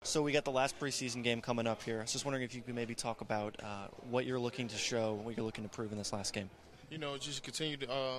So we got the last preseason game coming up here. I was just wondering if you could maybe talk about what you're looking to show, what you're looking to prove in this last game. Just continue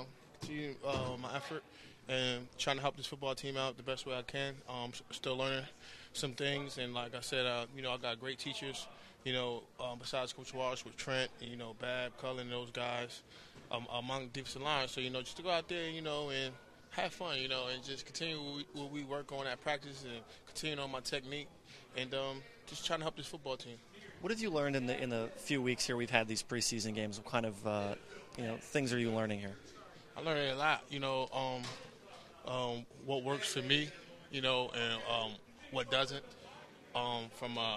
my effort and trying to help this football team out the best way I can. Still learning some things, and like I said, I got great teachers. Besides Coach Walsh with Trent, Bab, Cullen, those guys among the defensive line. So just to go out there, and have fun, and just continue what we work on at practice and continue on my technique, and just trying to help this football team. What have you learned in the few weeks here we've had these preseason games? What kind of things are you learning here? I learned a lot. What works for me, and what doesn't, from a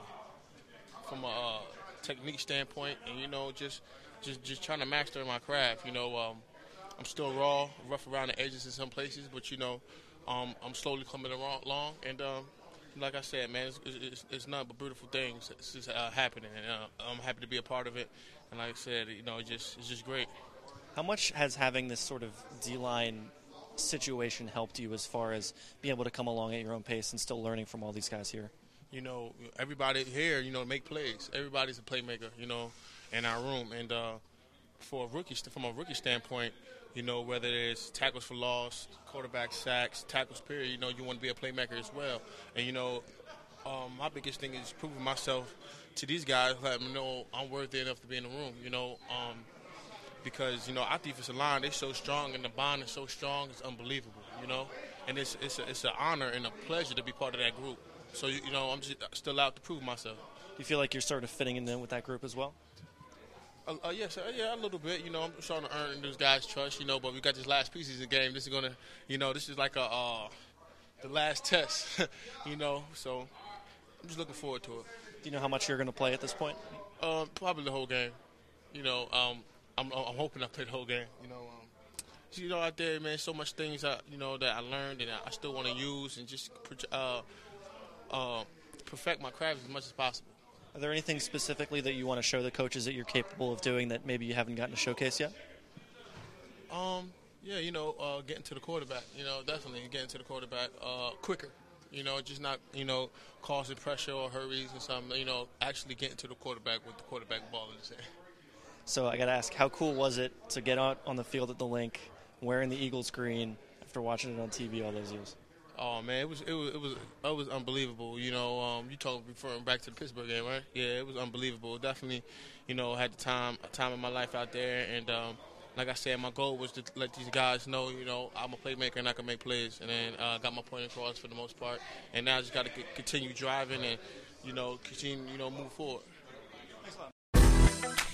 technique standpoint, and just trying to master my craft. I'm still rough around the edges in some places, but I'm slowly coming along, and like I said, man, it's nothing but beautiful things. It's just happening, and I'm happy to be a part of it. And like I said, it's just great. How much has having this sort of D-line situation helped you as far as being able to come along at your own pace and still learning from all these guys here? Everybody here, make plays. Everybody's a playmaker, in our room. And from a rookie standpoint, whether it's tackles for loss, quarterback sacks, tackles period, you want to be a playmaker as well. And, my biggest thing is proving myself to these guys, letting them know I'm worthy enough to be in the room, because, our defensive line, they're so strong and the bond is so strong, it's unbelievable, And it's an honor and a pleasure to be part of that group. So, I'm just still out to prove myself. Do you feel like you're sort of fitting in with that group as well? Yes, a little bit. I'm starting to earn those guys' trust, but we got this last preseason game. This is going to, this is like the last test, so I'm just looking forward to it. Do you know how much you're going to play at this point? Probably the whole game. I'm hoping I play the whole game, out there, man, so much things, that I learned and I still want to use and just perfect my craft as much as possible. Are there anything specifically that you want to show the coaches that you're capable of doing that maybe you haven't gotten to showcase yet? Getting to the quarterback, definitely getting to the quarterback quicker, just not, causing pressure or hurries or something, actually getting to the quarterback with the quarterback ball in his hand. So I got to ask, how cool was it to get out on the field at the Link wearing the Eagles green after watching it on TV all those years? Oh man, it was unbelievable. You talking referring back to the Pittsburgh game, right? Yeah, it was unbelievable. Definitely, had the time of my life out there, and like I said, my goal was to let these guys know, I'm a playmaker and I can make plays, and then got my point across for the most part, and now I just got to continue driving and continue move forward. Thanks a lot.